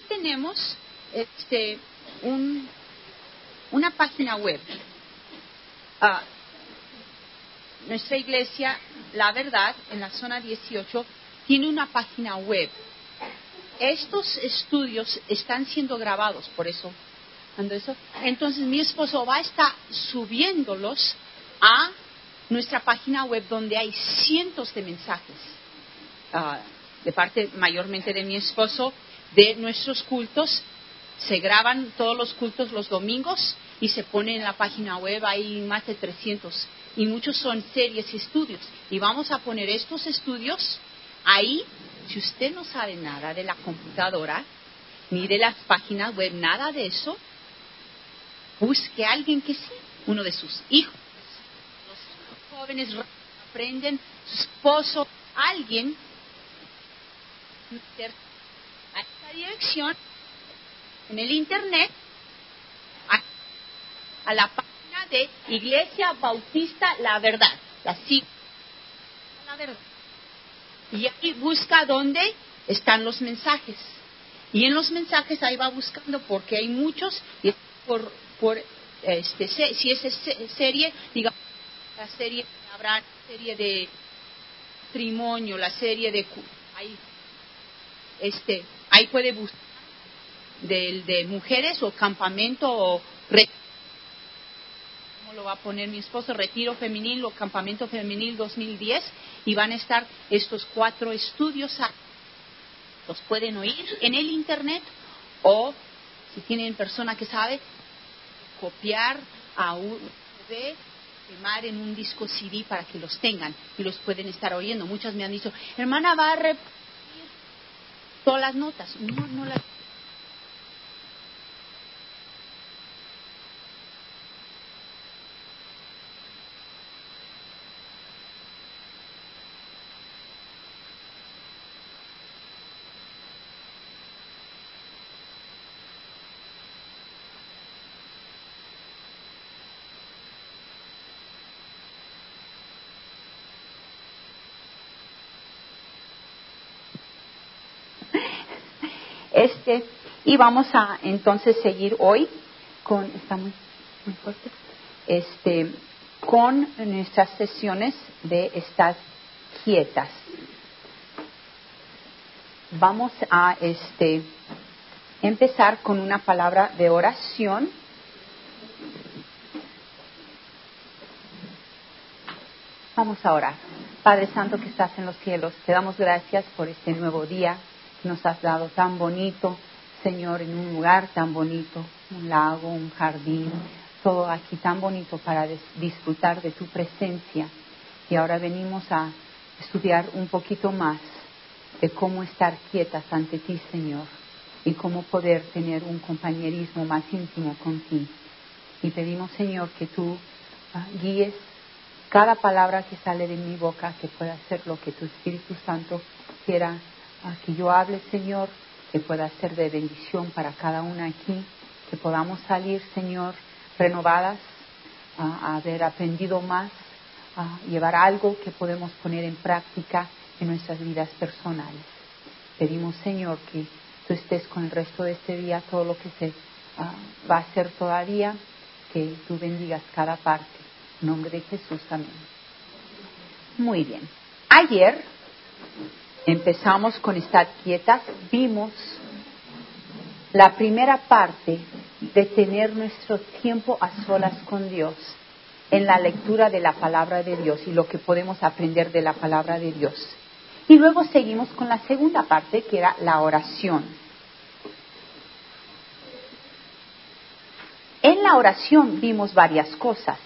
tenemos una página web. Nuestra iglesia, La Verdad, en la zona 18, tiene una página web. Estos estudios están siendo grabados, por eso. Entonces mi esposo va a estar subiéndolos a nuestra página web, donde hay cientos de mensajes, de parte mayormente de mi esposo, de nuestros cultos. Se graban todos los cultos los domingos y se ponen en la página web. Hay más de 300 y muchos son series y estudios. Y vamos a poner estos estudios ahí. Si usted no sabe nada de la computadora, ni de las páginas web, nada de eso, busque a alguien que sí, uno de sus hijos. Los jóvenes aprenden, su esposo, alguien, a esta dirección, en el internet, a la página de Iglesia Bautista La Verdad, La Verdad. Y ahí busca dónde están los mensajes. Y en los mensajes ahí va buscando, porque hay muchos, y si es serie, digamos, la serie de Abraham, la serie de matrimonio, la serie de ahí puede buscar de mujeres o campamento o ¿cómo lo va a poner mi esposo? Retiro femenil o campamento femenil 2010, y van a estar estos 4 estudios. Los pueden oír en el internet, o si tienen persona que sabe, copiar a USB, quemar en un disco CD para que los tengan y los pueden estar oyendo. Muchas me han dicho, hermana, va a repetir todas las notas. No las. Y vamos a entonces seguir hoy con, está muy fuerte, con nuestras sesiones de estar quietas. Vamos a empezar con una palabra de oración. Vamos a orar. Padre Santo que estás en los cielos, te damos gracias por este nuevo día que nos has dado tan bonito, Señor, en un lugar tan bonito, un lago, un jardín, todo aquí tan bonito para disfrutar de tu presencia. Y ahora venimos a estudiar un poquito más de cómo estar quietas ante ti, Señor, y cómo poder tener un compañerismo más íntimo con ti. Y pedimos, Señor, que tú guíes cada palabra que sale de mi boca, que pueda ser lo que tu Espíritu Santo quiera que yo hable, Señor, que pueda ser de bendición para cada una aquí, que podamos salir, Señor, renovadas, a haber aprendido más, a llevar algo que podemos poner en práctica en nuestras vidas personales. Pedimos, Señor, que tú estés con el resto de este día, todo lo que se va a hacer todavía, que tú bendigas cada parte. En nombre de Jesús, amén. Muy bien. Ayer empezamos con estar quietas. Vimos la primera parte de tener nuestro tiempo a solas con Dios en la lectura de la palabra de Dios y lo que podemos aprender de la palabra de Dios. Y luego seguimos con la segunda parte, que era la oración. En la oración vimos varias cosas.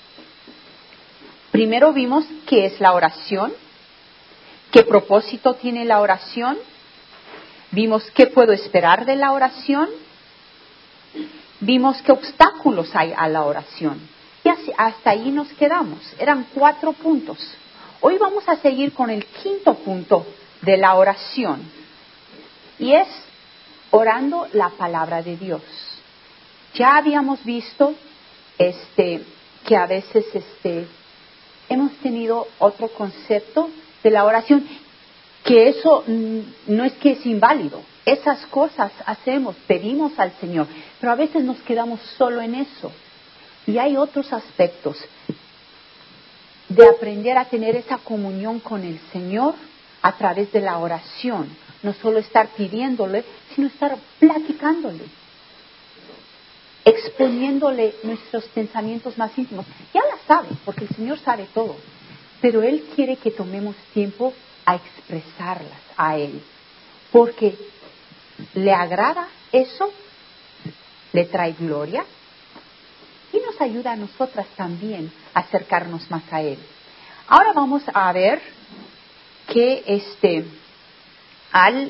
Primero vimos qué es la oración, qué propósito tiene la oración, vimos qué puedo esperar de la oración, vimos qué obstáculos hay a la oración. Y hasta ahí nos quedamos. Eran 4 puntos. Hoy vamos a seguir con el 5º punto de la oración. Y es orando la palabra de Dios. Ya habíamos visto que a veces hemos tenido otro concepto de la oración, que eso no es que es inválido, esas cosas hacemos, pedimos al Señor, pero a veces nos quedamos solo en eso. Y hay otros aspectos de aprender a tener esa comunión con el Señor a través de la oración. No solo estar pidiéndole, sino estar platicándole, exponiéndole nuestros pensamientos más íntimos. Ya la sabe, porque el Señor sabe todo, pero Él quiere que tomemos tiempo a expresarlas a Él, porque le agrada eso, le trae gloria y nos ayuda a nosotras también a acercarnos más a Él. Ahora vamos a ver que al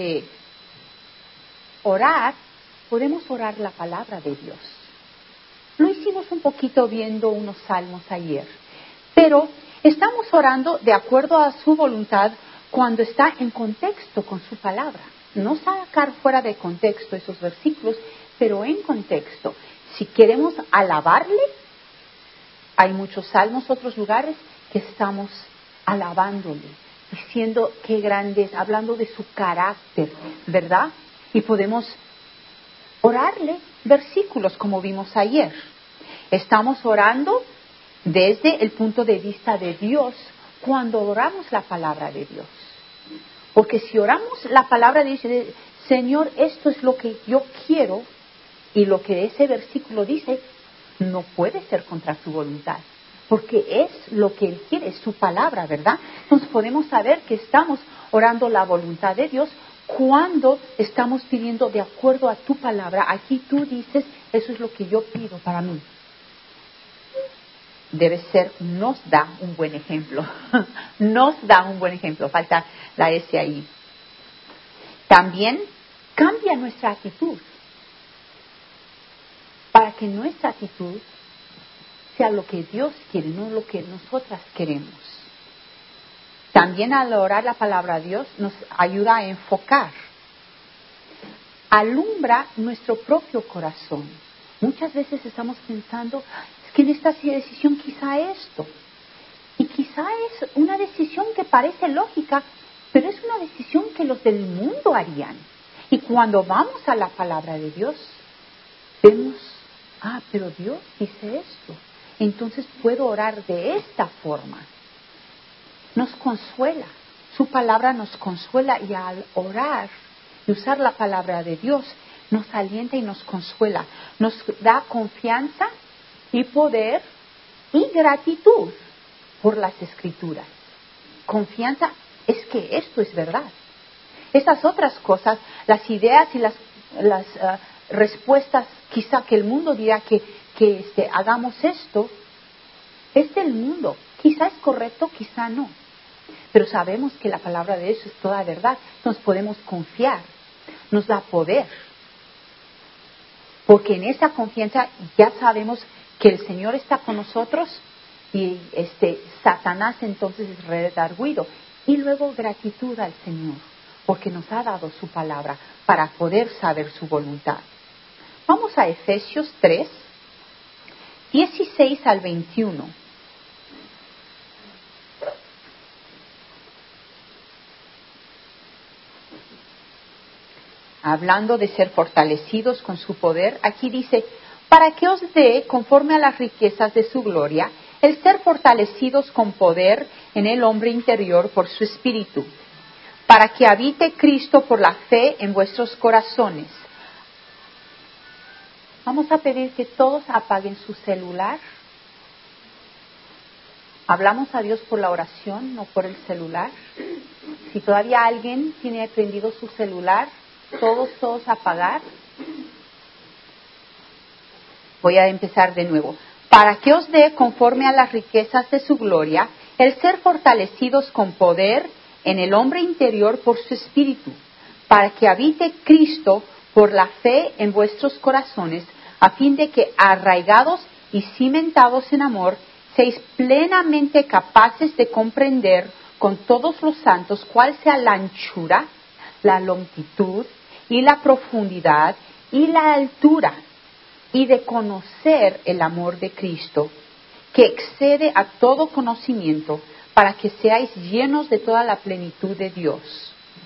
orar, podemos orar la palabra de Dios. Lo hicimos un poquito viendo unos salmos ayer, pero estamos orando de acuerdo a su voluntad cuando está en contexto con su palabra. No sacar fuera de contexto esos versículos, pero en contexto. Si queremos alabarle, hay muchos salmos, otros lugares que estamos alabándole, diciendo qué grande es, hablando de su carácter, ¿verdad? Y podemos orarle versículos como vimos ayer. Estamos orando desde el punto de vista de Dios cuando oramos la palabra de Dios. Porque si oramos la palabra de Dios, Señor, esto es lo que yo quiero, y lo que ese versículo dice no puede ser contra su voluntad, porque es lo que Él quiere, es su palabra, ¿verdad? Entonces podemos saber que estamos orando la voluntad de Dios cuando estamos pidiendo de acuerdo a tu palabra. Aquí tú dices, eso es lo que yo pido para mí. Debe ser, nos da un buen ejemplo. Nos da un buen ejemplo. Falta la S ahí. También cambia nuestra actitud, para que nuestra actitud sea lo que Dios quiere, no lo que nosotras queremos. También al orar la palabra de Dios nos ayuda a enfocar. Alumbra nuestro propio corazón. Muchas veces estamos pensando, es que en esta decisión quizá esto. Y quizá es una decisión que parece lógica, pero es una decisión que los del mundo harían. Y cuando vamos a la palabra de Dios, vemos, pero Dios dice esto. Entonces puedo orar de esta forma. Nos consuela. Su palabra nos consuela, y al orar y usar la palabra de Dios, nos alienta y nos consuela. Nos da confianza y poder y gratitud por las Escrituras. Confianza es que esto es verdad. Esas otras cosas, las ideas y las respuestas quizá que el mundo dirá que hagamos esto, es del mundo. Quizá es correcto, quizá no. Pero sabemos que la palabra de Dios es toda verdad. Entonces podemos confiar. Nos da poder. Porque en esa confianza ya sabemos que el Señor está con nosotros, y Satanás entonces es redarguido. Y luego gratitud al Señor, porque nos ha dado su palabra para poder saber su voluntad. Vamos a Efesios 3, 16 al 21. Hablando de ser fortalecidos con su poder, aquí dice, para que os dé, conforme a las riquezas de su gloria, el ser fortalecidos con poder en el hombre interior por su espíritu, para que habite Cristo por la fe en vuestros corazones. Vamos a pedir que todos apaguen su celular. Hablamos a Dios por la oración, no por el celular. Si todavía alguien tiene prendido su celular, todos apagar. Voy a empezar de nuevo. Para que os dé, conforme a las riquezas de su gloria, el ser fortalecidos con poder en el hombre interior por su espíritu, para que habite Cristo por la fe en vuestros corazones, a fin de que, arraigados y cimentados en amor, seáis plenamente capaces de comprender con todos los santos cuál sea la anchura, la longitud y la profundidad y la altura, y de conocer el amor de Cristo, que excede a todo conocimiento, para que seáis llenos de toda la plenitud de Dios.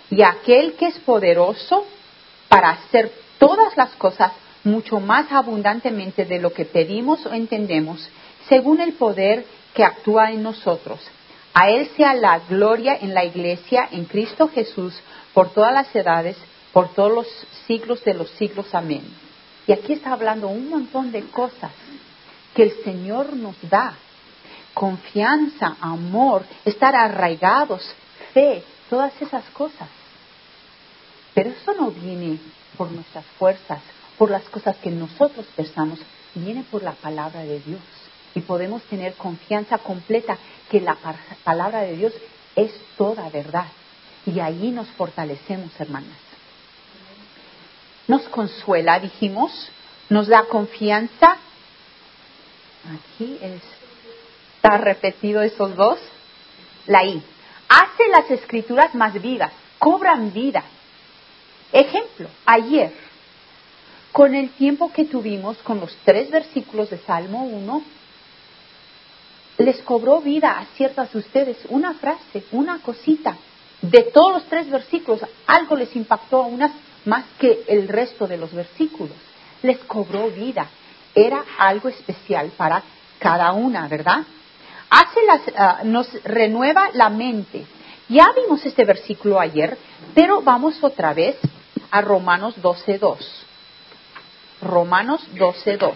Y aquel que es poderoso para hacer todas las cosas mucho más abundantemente de lo que pedimos o entendemos, según el poder que actúa en nosotros. A Él sea la gloria en la Iglesia, en Cristo Jesús, por todas las edades, por todos los siglos de los siglos. Amén. Y aquí está hablando un montón de cosas que el Señor nos da. Confianza, amor, estar arraigados, fe, todas esas cosas. Pero eso no viene por nuestras fuerzas, por las cosas que nosotros pensamos, viene por la palabra de Dios. Y podemos tener confianza completa que la palabra de Dios es toda verdad. Y ahí nos fortalecemos, hermanas. Nos consuela, dijimos, nos da confianza. Aquí está repetido esos dos. La I. Hace las escrituras más vivas, cobran vida. Ejemplo, ayer, con el tiempo que tuvimos con los 3 versículos de Salmo 1, les cobró vida a ciertas de ustedes una frase, una cosita. De todos los 3 versículos, algo les impactó a unas más que el resto de los versículos. Les cobró vida. Era algo especial para cada una, ¿verdad? Nos renueva la mente. Ya vimos este versículo ayer, pero vamos otra vez a Romanos 12:2. Romanos 12:2.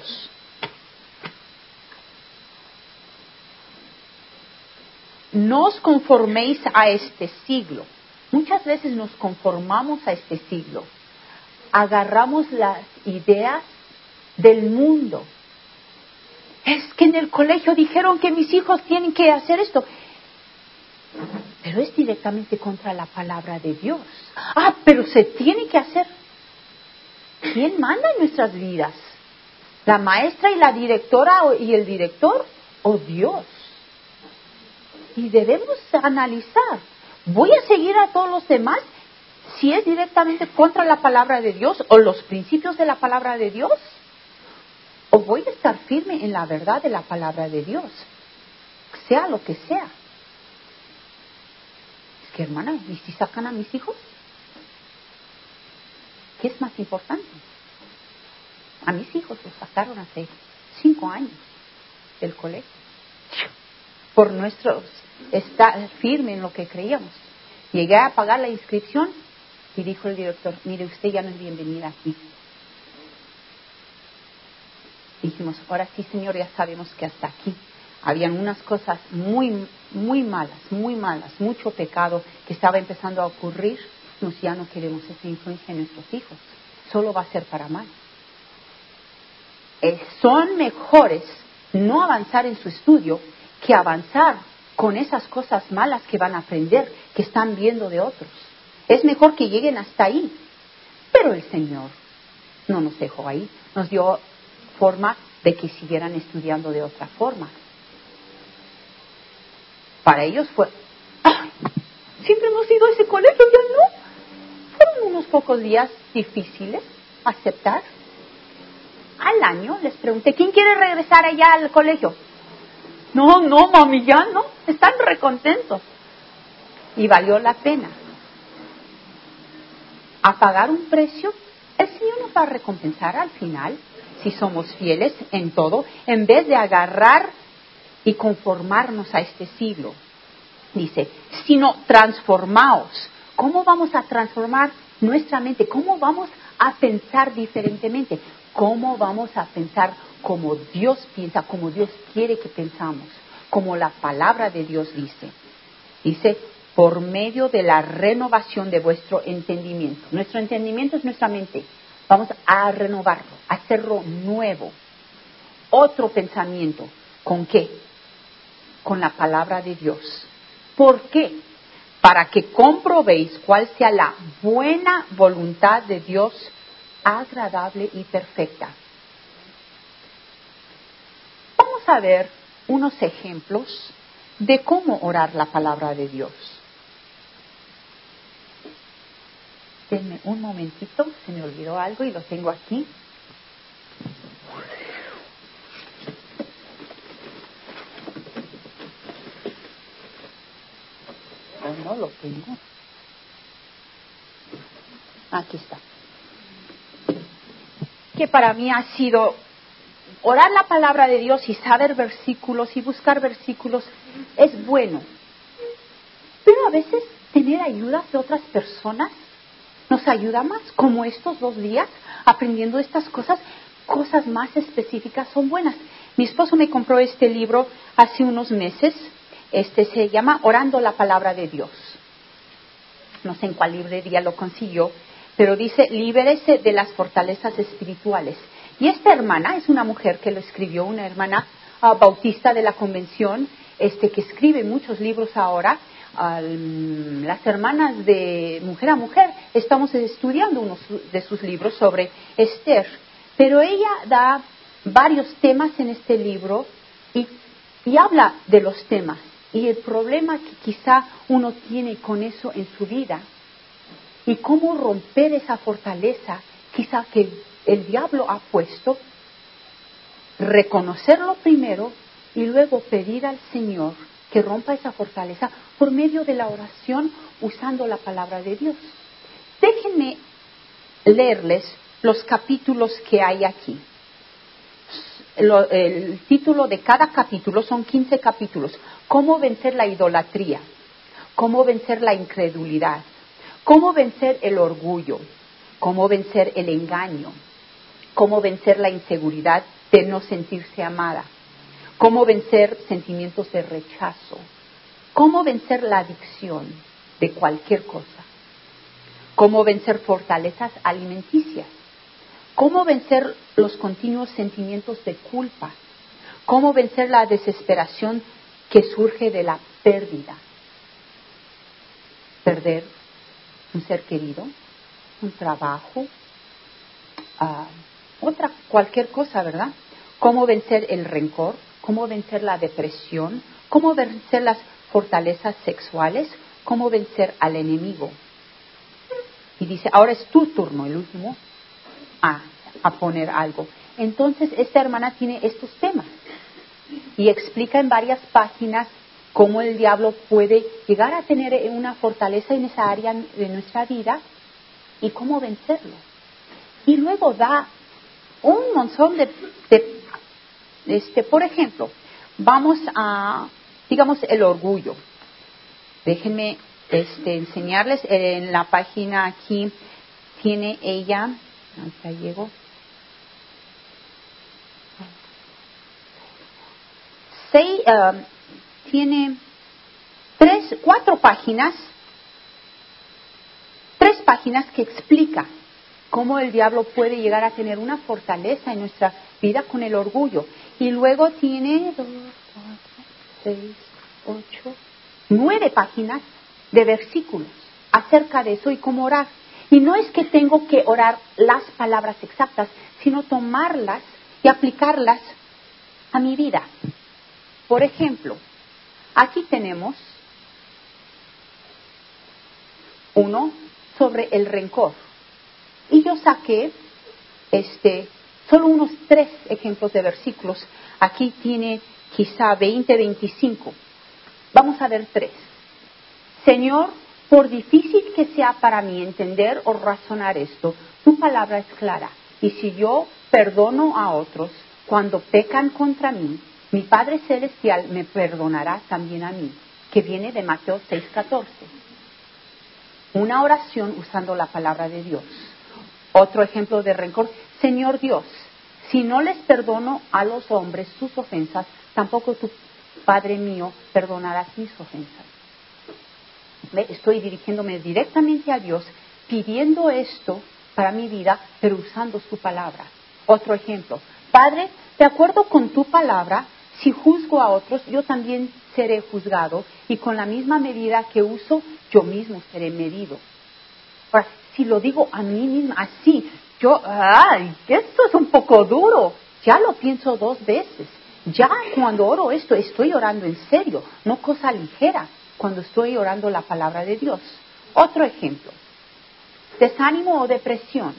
No os conforméis a este siglo. Muchas veces nos conformamos a este siglo. Agarramos las ideas del mundo. Es que en el colegio dijeron que mis hijos tienen que hacer esto. Pero es directamente contra la palabra de Dios. Pero se tiene que hacer. ¿Quién manda en nuestras vidas? ¿La maestra y la directora y el director? ¿O Dios? Y debemos analizar. ¿Voy a seguir a todos los demás si es directamente contra la palabra de Dios o los principios de la palabra de Dios? ¿O voy a estar firme en la verdad de la palabra de Dios? Sea lo que sea. Es que, hermana, ¿y si sacan a mis hijos? ¿Qué es más importante? A mis hijos los sacaron hace 5 años del colegio. Por nuestros estar firme en lo que creíamos. Llegué a pagar la inscripción y dijo el director, mire, usted ya no es bienvenida aquí. Dijimos, ahora sí, señor, ya sabemos que hasta aquí. Habían unas cosas muy, muy malas, mucho pecado que estaba empezando a ocurrir. Ya no queremos esa influencia en nuestros hijos. Solo va a ser para mal. Son mejores no avanzar en su estudio que avanzar con esas cosas malas que van a aprender, que están viendo de otros. Es mejor que lleguen hasta ahí. Pero el Señor no nos dejó ahí. Nos dio forma de que siguieran estudiando de otra forma. Para ellos fue, siempre hemos ido a ese colegio, ya no. Fueron unos pocos días difíciles aceptar. Al año les pregunté, ¿quién quiere regresar allá al colegio? No, mami, ya no. Están recontentos. Y valió la pena. A pagar un precio, el Señor nos va a recompensar al final, si somos fieles en todo, en vez de agarrar y conformarnos a este siglo. Dice, sino transformaos. ¿Cómo vamos a transformar nuestra mente? ¿Cómo vamos a pensar diferentemente? ¿Cómo vamos a pensar como Dios piensa, como Dios quiere que pensamos? Como la palabra de Dios dice. Dice, por medio de la renovación de vuestro entendimiento. Nuestro entendimiento es nuestra mente. Vamos a renovarlo, a hacerlo nuevo. Otro pensamiento. ¿Con qué? Con la palabra de Dios. ¿Por qué? Para que comprobéis cuál sea la buena voluntad de Dios, agradable y perfecta. Vamos a ver unos ejemplos de cómo orar la palabra de Dios. Denme un momentito, se me olvidó algo y lo tengo aquí. No lo tengo. Aquí está. Que para mí ha sido orar la palabra de Dios y saber versículos y buscar versículos es bueno. Pero a veces tener ayuda de otras personas nos ayuda más, como estos 2 días, aprendiendo estas cosas más específicas son buenas. Mi esposo me compró este libro hace unos meses, se llama Orando la Palabra de Dios. No sé en cuál librería lo consiguió, pero dice, libérese de las fortalezas espirituales. Y esta hermana es una mujer que lo escribió, una hermana bautista de la convención, que escribe muchos libros ahora. Las hermanas de Mujer a Mujer estamos estudiando uno de sus libros sobre Esther, pero ella da varios temas en este libro y habla de los temas y el problema que quizá uno tiene con eso en su vida y cómo romper esa fortaleza quizá que el diablo ha puesto, reconocerlo primero y luego pedir al Señor que rompa esa fortaleza por medio de la oración usando la palabra de Dios. Déjenme leerles los capítulos que hay aquí. El título de cada capítulo son 15 capítulos. Cómo vencer la idolatría, cómo vencer la incredulidad, cómo vencer el orgullo, cómo vencer el engaño, cómo vencer la inseguridad de no sentirse amada, cómo vencer sentimientos de rechazo, cómo vencer la adicción de cualquier cosa, cómo vencer fortalezas alimenticias, cómo vencer los continuos sentimientos de culpa, cómo vencer la desesperación que surge de la pérdida, perder un ser querido, un trabajo, cualquier cosa, ¿verdad? Cómo vencer el rencor, cómo vencer la depresión, cómo vencer las fortalezas sexuales, cómo vencer al enemigo. Y dice, ahora es tu turno, el último, a poner algo. Entonces, esta hermana tiene estos temas y explica en varias páginas cómo el diablo puede llegar a tener una fortaleza en esa área de nuestra vida y cómo vencerlo. Y luego da un montón por ejemplo, vamos a, digamos, el orgullo. Déjenme enseñarles en la página aquí tiene ella, ya llego. Tiene 4 páginas, 3 páginas que explica cómo el diablo puede llegar a tener una fortaleza en nuestra vida con el orgullo. Y luego tiene 2, 4, 6, 8, 9 páginas de versículos acerca de eso y cómo orar. Y no es que tengo que orar las palabras exactas, sino tomarlas y aplicarlas a mi vida. Por ejemplo, aquí tenemos uno sobre el rencor. Y yo saqué solo unos 3 ejemplos de versículos. Aquí tiene quizá 20, 25. Vamos a ver 3. Señor, por difícil que sea para mí entender o razonar esto, tu palabra es clara. Y si yo perdono a otros cuando pecan contra mí, mi Padre Celestial me perdonará también a mí. Que viene de Mateo 6:14. Una oración usando la palabra de Dios. Otro ejemplo de rencor. Señor Dios, si no les perdono a los hombres sus ofensas, tampoco tu Padre mío perdonarás mis ofensas. Estoy dirigiéndome directamente a Dios, pidiendo esto para mi vida, pero usando su palabra. Otro ejemplo. Padre, de acuerdo con tu palabra, si juzgo a otros, yo también seré juzgado, y con la misma medida que uso, yo mismo seré medido. Ahora, si lo digo a mí misma así, esto es un poco duro. Ya lo pienso 2 veces. Ya cuando oro esto, estoy orando en serio, no cosa ligera, cuando estoy orando la palabra de Dios. Otro ejemplo. Desánimo o depresión.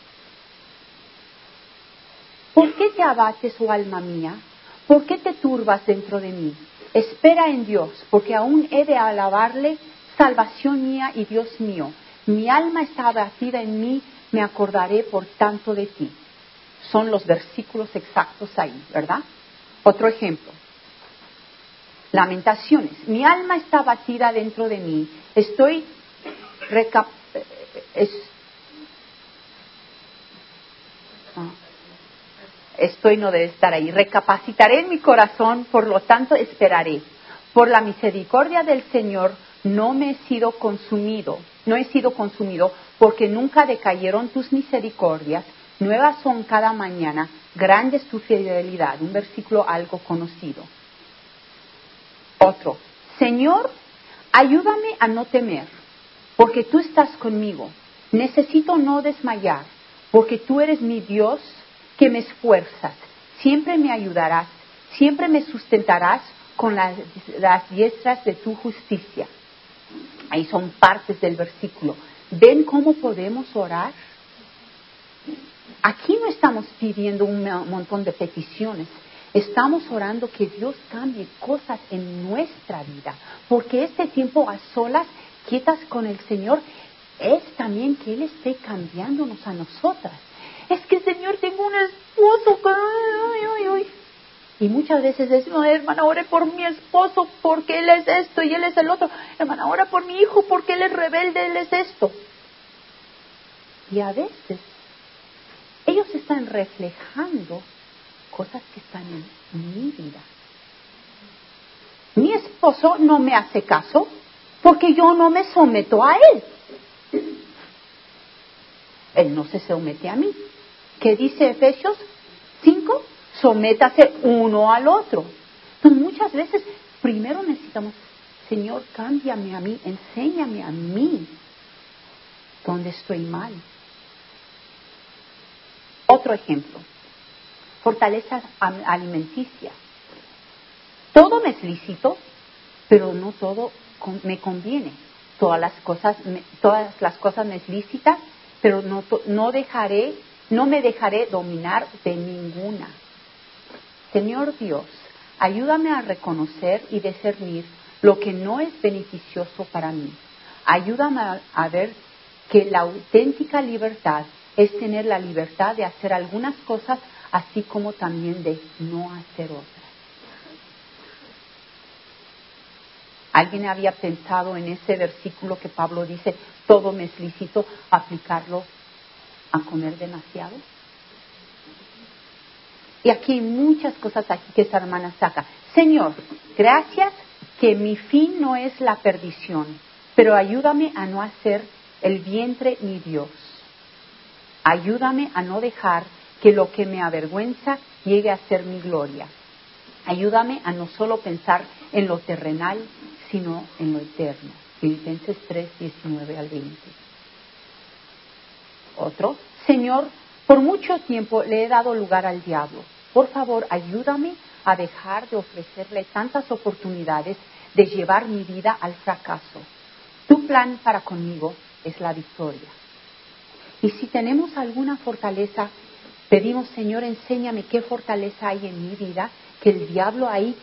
¿Por qué te abates, oh alma mía? ¿Por qué te turbas dentro de mí? Espera en Dios, porque aún he de alabarle, salvación mía y Dios mío. Mi alma está abatida en mí, me acordaré por tanto de ti. Son los versículos exactos ahí, ¿verdad? Otro ejemplo. Lamentaciones. Mi alma está abatida dentro de mí. No debe estar ahí. Recapacitaré en mi corazón, por lo tanto esperaré. Por la misericordia del Señor no he sido consumido, porque nunca decayeron tus misericordias. Nuevas son cada mañana, grande es tu fidelidad. Un versículo algo conocido. Otro. Señor, ayúdame a no temer, porque tú estás conmigo. Necesito no desmayar, porque tú eres mi Dios que me esfuerzas. Siempre me ayudarás, siempre me sustentarás con las diestras de tu justicia. Ahí son partes del versículo. ¿Ven cómo podemos orar? Aquí no estamos pidiendo un montón de peticiones. Estamos orando que Dios cambie cosas en nuestra vida. Porque este tiempo a solas, quietas con el Señor, es también que Él esté cambiándonos a nosotras. Es que, Señor, tengo un esposo que... Y muchas veces decimos, hermana, ore por mi esposo porque él es esto y él es el otro. Hermana, ora por mi hijo porque él es rebelde, él es esto. Y a veces ellos están reflejando cosas que están en mi vida. Mi esposo no me hace caso porque yo no me someto a él. Él no se somete a mí. ¿Qué dice Efesios 5? Sométase uno al otro. Entonces muchas veces primero necesitamos, Señor, cámbiame a mí, enséñame a mí dónde estoy mal. Otro ejemplo, fortalezas alimenticias. Todo me es lícito, pero no todo me conviene. Todas las cosas me es lícita, pero no me dejaré dominar de ninguna. Señor Dios, ayúdame a reconocer y discernir lo que no es beneficioso para mí. Ayúdame a ver que la auténtica libertad es tener la libertad de hacer algunas cosas, así como también de no hacer otras. ¿Alguien había pensado en ese versículo que Pablo dice, todo me es lícito, aplicarlo a comer demasiado? Y aquí hay muchas cosas aquí que esta hermana saca. Señor, gracias que mi fin no es la perdición, pero ayúdame a no hacer el vientre mi Dios. Ayúdame a no dejar que lo que me avergüenza llegue a ser mi gloria. Ayúdame a no solo pensar en lo terrenal, sino en lo eterno. Filipenses 3, 19 al 20. Otro, Señor, por mucho tiempo le he dado lugar al diablo. Por favor, ayúdame a dejar de ofrecerle tantas oportunidades de llevar mi vida al fracaso. Tu plan para conmigo es la victoria. Y si tenemos alguna fortaleza, pedimos, Señor, enséñame qué fortaleza hay en mi vida, que el diablo ahí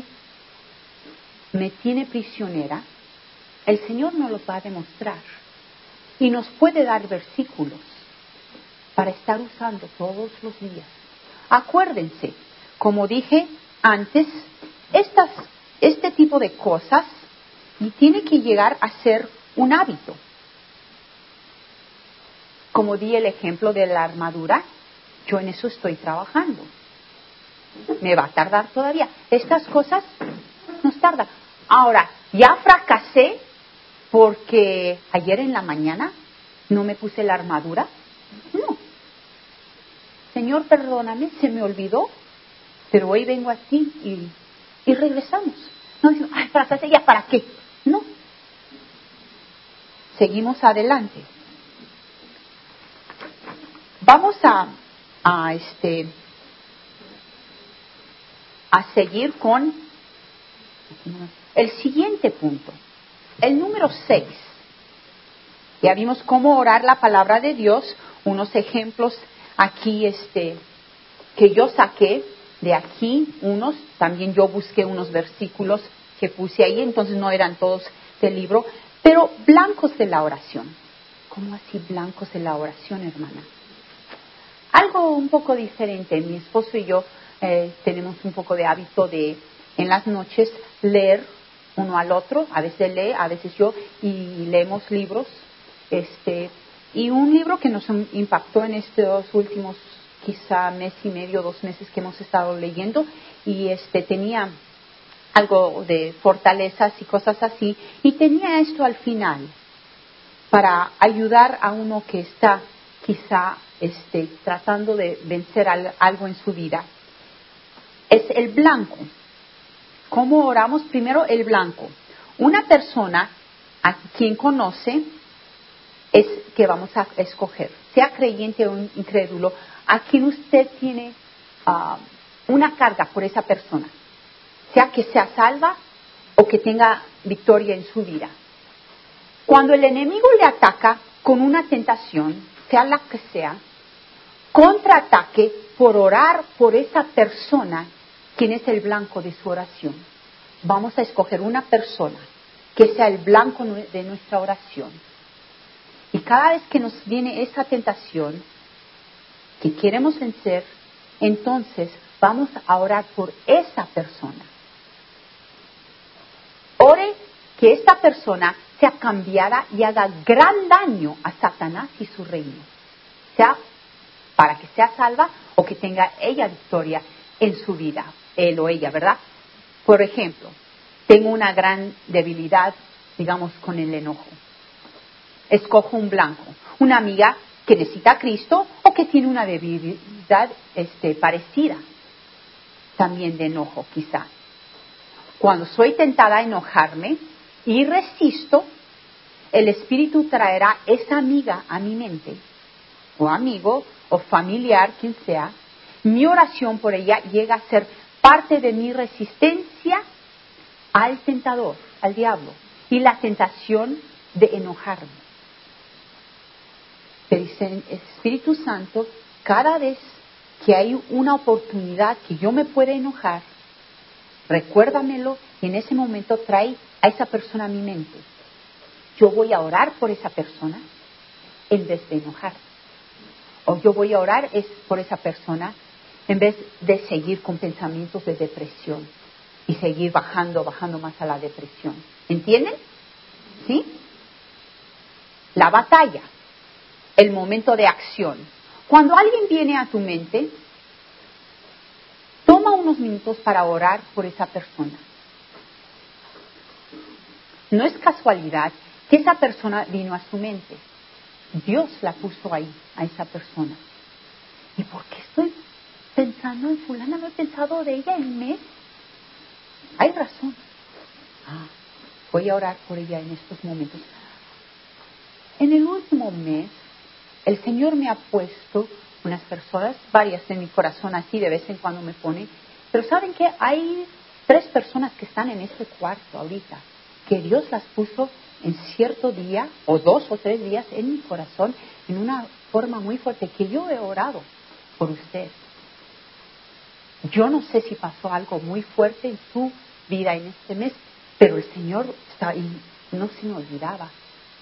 me tiene prisionera. El Señor nos los va a demostrar. Y nos puede dar versículos para estar usando todos los días. Acuérdense, como dije antes, este tipo de cosas y tiene que llegar a ser un hábito. Como di el ejemplo de la armadura, yo en eso estoy trabajando. Me va a tardar todavía. Estas cosas nos tardan. Ahora, ya fracasé porque ayer en la mañana no me puse la armadura. No. Señor, perdóname, se me olvidó, pero hoy vengo aquí y regresamos. No decimos, ay, fracasé, ¿ya para qué? No. Seguimos adelante. Vamos a seguir con el siguiente punto, el número 6. Ya vimos cómo orar la palabra de Dios, unos ejemplos aquí que yo saqué de aquí, también yo busqué unos versículos que puse ahí, entonces no eran todos del libro, pero blancos de la oración. ¿Cómo así blancos en la oración, hermana? Algo un poco diferente. Mi esposo y yo tenemos un poco de hábito de, en las noches, leer uno al otro. A veces lee, a veces yo, y leemos libros. Y un libro que nos impactó en estos últimos, quizá mes y medio, 2 meses que hemos estado leyendo, y tenía algo de fortalezas y cosas así, y tenía esto al final, para ayudar a uno que está quizá tratando de vencer algo en su vida. Es el blanco. ¿Cómo oramos? Primero el blanco. Una persona a quien conoce es que vamos a escoger, sea creyente o incrédulo, a quien usted tiene una carga por esa persona, sea que sea salva o que tenga victoria en su vida. Cuando el enemigo le ataca con una tentación, sea la que sea, contraataque por orar por esa persona, quien es el blanco de su oración. Vamos a escoger una persona que sea el blanco de nuestra oración. Y cada vez que nos viene esa tentación que queremos vencer, entonces vamos a orar por esa persona. Ore que esta persona sea cambiada y haga gran daño a Satanás y su reino, sea para que sea salva o que tenga ella victoria en su vida, él o ella, ¿verdad? Por ejemplo, tengo una gran debilidad, digamos, con el enojo. Escojo un blanco, una amiga que necesita a Cristo o que tiene una debilidad parecida, también de enojo quizá. Cuando soy tentada a enojarme y resisto, el Espíritu traerá esa amiga a mi mente, o amigo, o familiar, quien sea. Mi oración por ella llega a ser parte de mi resistencia al tentador, al diablo, y la tentación de enojarme. Pero dice el Espíritu Santo, cada vez que hay una oportunidad que yo me pueda enojar, recuérdamelo y en ese momento trae a esa persona a mi mente. Yo voy a orar por esa persona en vez de enojar. O yo voy a orar por esa persona en vez de seguir con pensamientos de depresión y seguir bajando más a la depresión. ¿Entienden? ¿Sí? La batalla, el momento de acción. Cuando alguien viene a tu mente, toma unos minutos para orar por esa persona. No es casualidad que esa persona vino a su mente. Dios la puso ahí, a esa persona. ¿Y por qué estoy pensando en fulana? ¿No he pensado de ella en mes? Hay razón. Voy a orar por ella en estos momentos. En el último mes, el Señor me ha puesto unas personas, varias en mi corazón, así de vez en cuando me pone. Pero ¿saben qué? Hay 3 personas que están en este cuarto ahorita, que Dios las puso en cierto día, o 2 o 3 días, en mi corazón, en una forma muy fuerte, que yo he orado por usted. Yo no sé si pasó algo muy fuerte en su vida en este mes, pero el Señor está ahí, no se me olvidaba,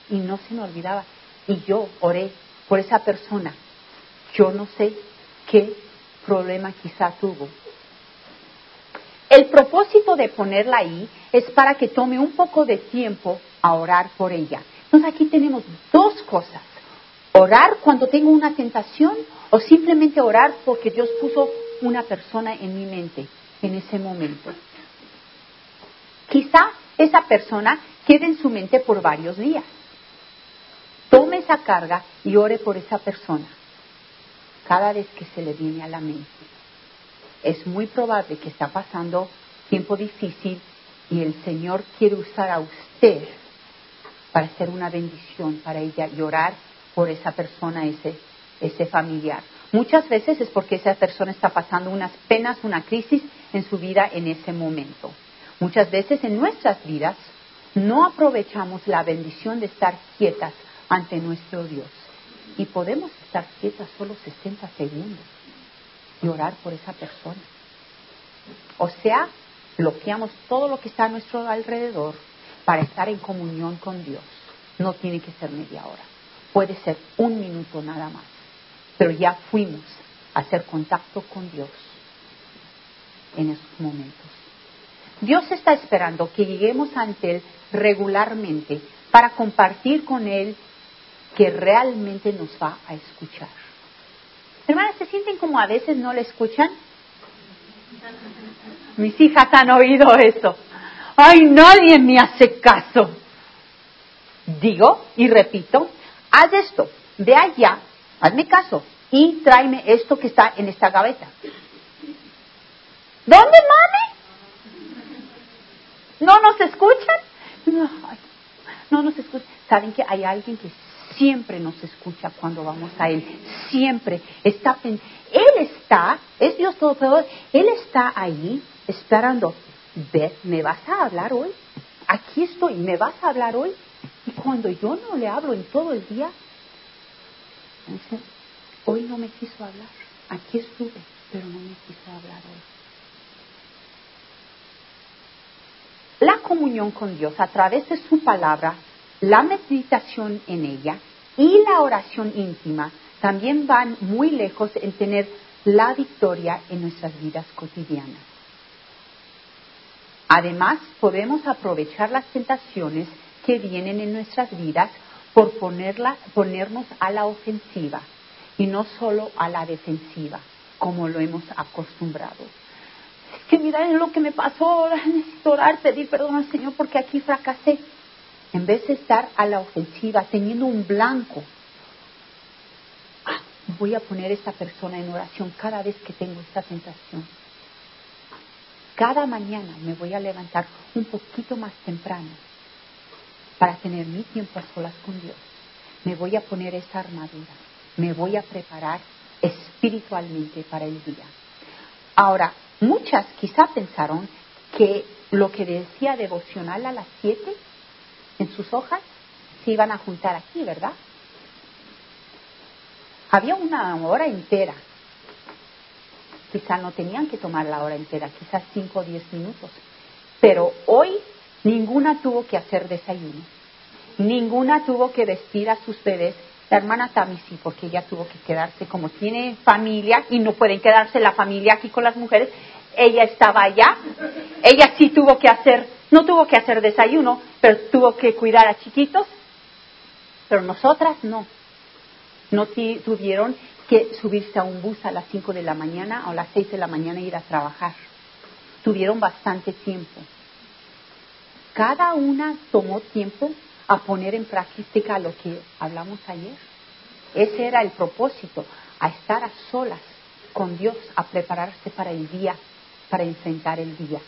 y yo oré por esa persona. Yo no sé qué problema quizá tuvo. El propósito de ponerla ahí es para que tome un poco de tiempo a orar por ella. Entonces aquí tenemos 2 cosas. Orar cuando tengo una tentación o simplemente orar porque Dios puso una persona en mi mente en ese momento. Quizá esa persona quede en su mente por varios días. Tome esa carga y ore por esa persona cada vez que se le viene a la mente. Es muy probable que está pasando tiempo difícil y el Señor quiere usar a usted para hacer una bendición para ella y orar por esa persona, ese familiar. Muchas veces es porque esa persona está pasando unas penas, una crisis en su vida en ese momento. Muchas veces en nuestras vidas no aprovechamos la bendición de estar quietas ante nuestro Dios. Y podemos estar quietas solo 60 segundos y orar por esa persona. O sea, bloqueamos todo lo que está a nuestro alrededor para estar en comunión con Dios. No tiene que ser media hora. Puede ser 1 minuto nada más, pero ya fuimos a hacer contacto con Dios en esos momentos. Dios está esperando que lleguemos ante Él regularmente para compartir con Él que realmente nos va a escuchar. Hermanas, ¿se sienten como a veces no le escuchan? Mis hijas han oído eso. ¡Ay, nadie me hace caso! Digo y repito, haz esto, ve allá, hazme caso y tráeme esto que está en esta gaveta. ¿Dónde, mami? ¿No nos escuchan? No nos escuchan. ¿Saben que hay alguien que siempre nos escucha cuando vamos a Él? Siempre está. Él está, es Dios Todopoderoso, Él está ahí esperando. Ve, ¿me vas a hablar hoy? Aquí estoy, ¿me vas a hablar hoy? Y cuando yo no le hablo en todo el día, dice, hoy no me quiso hablar. Aquí estuve, pero no me quiso hablar hoy. La comunión con Dios a través de su palabra, la meditación en ella y la oración íntima también van muy lejos en tener la victoria en nuestras vidas cotidianas. Además, podemos aprovechar las tentaciones que vienen en nuestras vidas por ponernos a la ofensiva y no solo a la defensiva, como lo hemos acostumbrado. Es que mira lo que me pasó, necesito orar, pedir perdón al Señor porque aquí fracasé. En vez de estar a la ofensiva, teniendo un blanco, voy a poner a esta persona en oración cada vez que tengo esta tentación. Cada mañana me voy a levantar un poquito más temprano para tener mi tiempo a solas con Dios. Me voy a poner esa armadura. Me voy a preparar espiritualmente para el día. Ahora, muchas quizá pensaron que lo que decía devocional a las 7 en sus hojas se iban a juntar aquí, ¿verdad? Había una hora entera. Quizá no tenían que tomar la hora entera, quizás 5 o 10 minutos. Pero hoy ninguna tuvo que hacer desayuno. Ninguna tuvo que vestir a sus bebés. La hermana Tami sí, porque ella tuvo que quedarse, como tiene familia y no pueden quedarse la familia aquí con las mujeres. Ella estaba allá. Ella sí tuvo que hacer, no tuvo que hacer desayuno, pero tuvo que cuidar a chiquitos. Pero nosotras no. No tuvieron que subirse a un bus a las 5 de la mañana o a las 6 de la mañana e ir a trabajar. Tuvieron bastante tiempo. Cada una tomó tiempo a poner en práctica lo que hablamos ayer. Ese era el propósito, a estar a solas con Dios, a prepararse para el día, para enfrentar el día.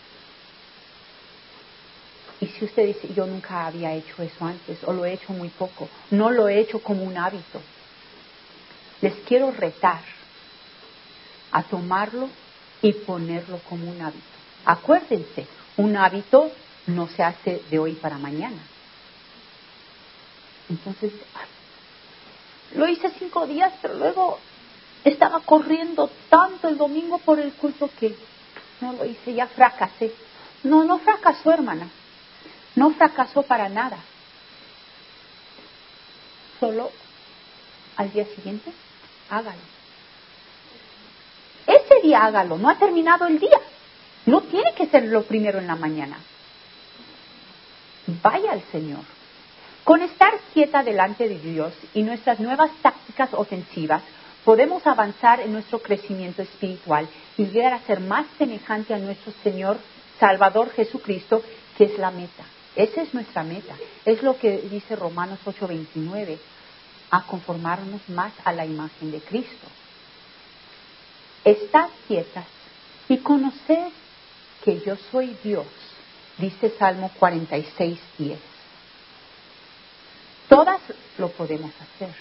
Y si usted dice, yo nunca había hecho eso antes, o lo he hecho muy poco, no lo he hecho como un hábito, les quiero retar a tomarlo y ponerlo como un hábito. Acuérdense, un hábito no se hace de hoy para mañana. Entonces, lo hice 5 días, pero luego estaba corriendo tanto el domingo por el culto que no lo hice, ya fracasé. No fracasó, hermana. No fracasó para nada. Solo al día siguiente, hágalo. Ese día hágalo, no ha terminado el día. No tiene que ser lo primero en la mañana. Vaya al Señor. Con estar quieta delante de Dios y nuestras nuevas tácticas ofensivas, podemos avanzar en nuestro crecimiento espiritual y llegar a ser más semejante a nuestro Señor Salvador Jesucristo, que es la meta. Esa es nuestra meta. Es lo que dice Romanos 8:29, a conformarnos más a la imagen de Cristo. Estad quietas y conoced que yo soy Dios, dice Salmo 46:10. Todas lo podemos hacer.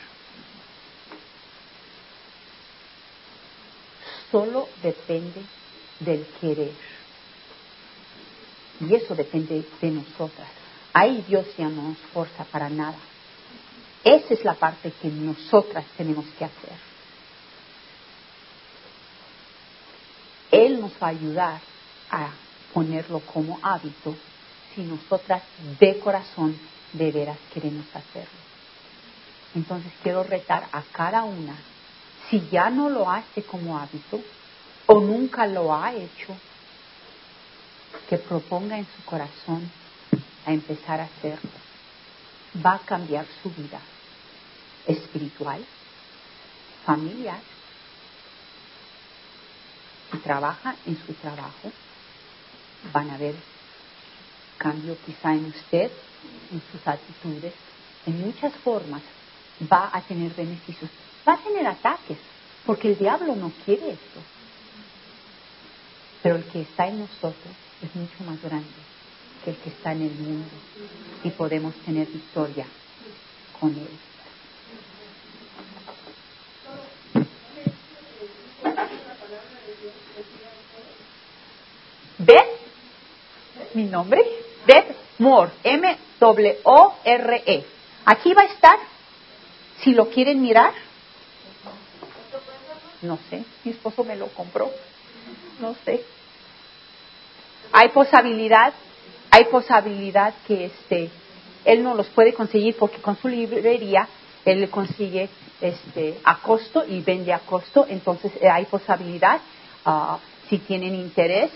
Solo depende del querer. Y eso depende de nosotras. Ahí Dios ya no nos forza para nada. Esa es la parte que nosotras tenemos que hacer. Él nos va a ayudar a ponerlo como hábito si nosotras de corazón de veras queremos hacerlo. Entonces quiero retar a cada una, si ya no lo hace como hábito o nunca lo ha hecho, que proponga en su corazón a empezar a hacerlo. Va a cambiar su vida espiritual, familiar. Si trabaja en su trabajo, van a ver cambio quizá en usted, en sus actitudes, en muchas formas. Va a tener beneficios, va a tener ataques, porque el diablo no quiere esto. Pero el que está en nosotros es mucho más grande que el que está en el mundo, y podemos tener victoria con él. Beth, mi nombre, Beth Moore, M-O-R-E. Aquí va a estar, si lo quieren mirar. No sé, mi esposo me lo compró, no sé. Hay posibilidad que él no los puede conseguir, porque con su librería él le consigue a costo y vende a costo. Entonces hay posibilidad, si tienen interés.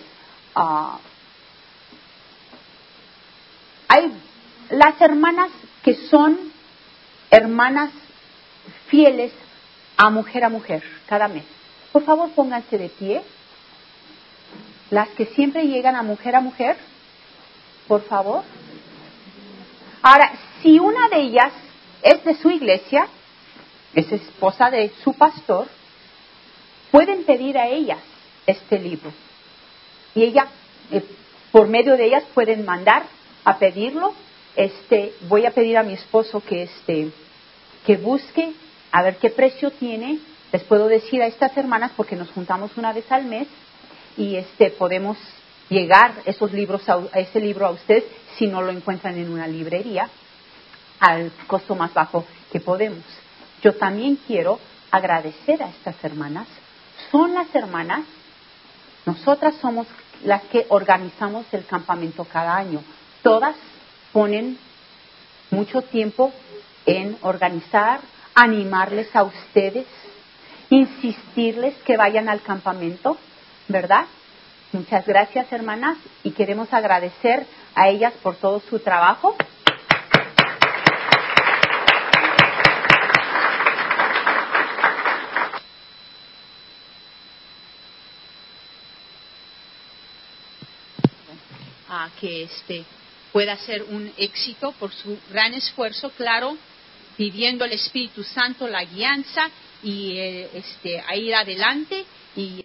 Hay las hermanas que son hermanas fieles a mujer cada mes. Por favor, pónganse de pie. Las que siempre llegan a mujer, por favor. Ahora, si una de ellas es de su iglesia, es esposa de su pastor, pueden pedir a ellas este libro. Y ella, por medio de ellas, pueden mandar a pedirlo. Voy a pedir a mi esposo que busque a ver qué precio tiene. Les puedo decir a estas hermanas, porque nos juntamos una vez al mes, y podemos llegar ese libro a ustedes, si no lo encuentran en una librería, al costo más bajo que podemos. Yo también quiero agradecer a estas hermanas. Son las hermanas, nosotras somos las que organizamos el campamento cada año. Todas ponen mucho tiempo en organizar, animarles a ustedes, insistirles que vayan al campamento, ¿verdad? Muchas gracias, hermanas, y queremos agradecer a ellas por todo su trabajo. Que pueda ser un éxito por su gran esfuerzo, claro, pidiendo al Espíritu Santo la guianza y a ir adelante y